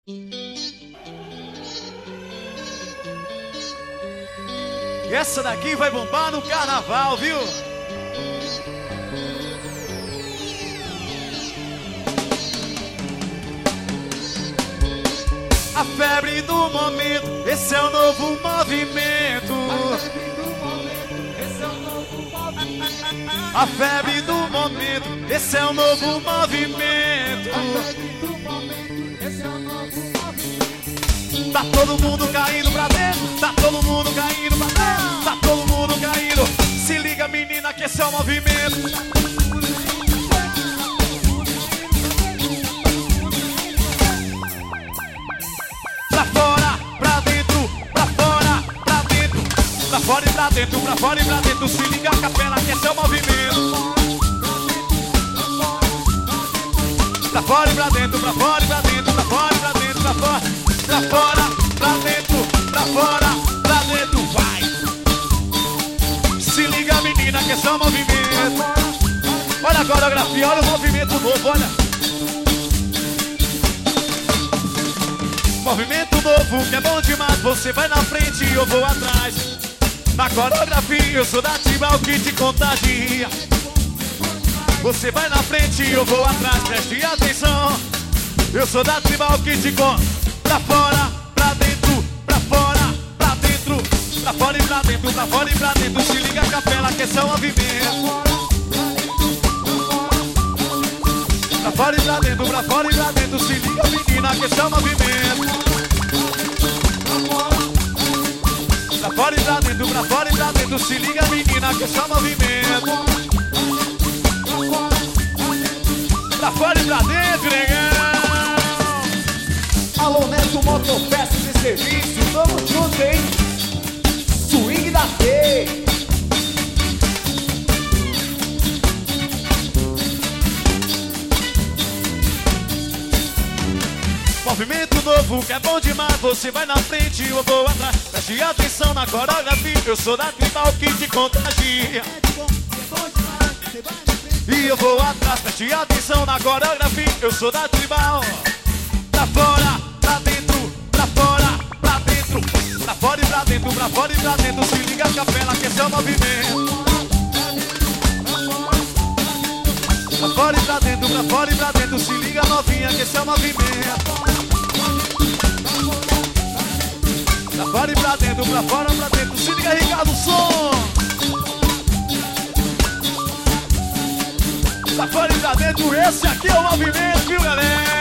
Essa daqui vai bombar no carnaval, viu? A febre do momento, esse é o novo movimento. A febre do momento, esse é o novo movimento. Tá todo mundo caindo pra dentro, tá todo mundo caindo pra dentro, tá todo mundo caindo. Se liga, menina, que esse é o movimento. Pra fora, pra dentro, pra fora, pra dentro, pra fora e pra dentro, pra fora e pra dentro. Se liga, capela, que esse é o movimento. Pra fora e pra dentro, pra fora e pra dentro, pra fora e pra dentro, pra fora, pra fora, pra dentro, pra fora, pra dentro, vai. Se liga, menina, que esse é o movimento. Olha a coreografia, olha o movimento novo, olha. Movimento novo que é bom demais. Você vai na frente e eu vou atrás. Na coreografia eu sou da Tibal que te contagia. Você vai na frente e eu vou atrás. Preste atenção. Eu sou da Tribal que te conta. Pra fora, pra dentro, pra fora, pra dentro, pra fora e pra dentro, pra fora e pra dentro. Se liga, capela, que esse é o movimento. Pra fora e pra dentro, pra fora e pra dentro. Se liga, menina, que esse é o movimento. Pra fora e pra dentro, pra fora e pra dentro. Se liga, menina, que esse é o movimento. Pra fora e pra dentro, negão. Alô, Neto, Motopeças e Serviços, tamo junto, hein? Swing da T. Movimento novo que é bom demais. Você vai na frente e eu vou atrás. Preste atenção na coreografia. Eu sou da Tribal que te contagia. E eu vou atrás. Preste atenção na coreografia. Eu sou da Tribal. Pra fora, pra dentro, pra fora, pra dentro, pra fora e pra dentro, pra fora e pra dentro. Se liga, capela, que esse é o movimento. Pra fora e pra dentro, pra fora e pra dentro. Se liga, novinha, que esse é o movimento. Pra fora e pra dentro, pra fora, pra dentro. Se liga, Ricardo, som. Pra fora e pra dentro, esse aqui é o movimento, viu, galera?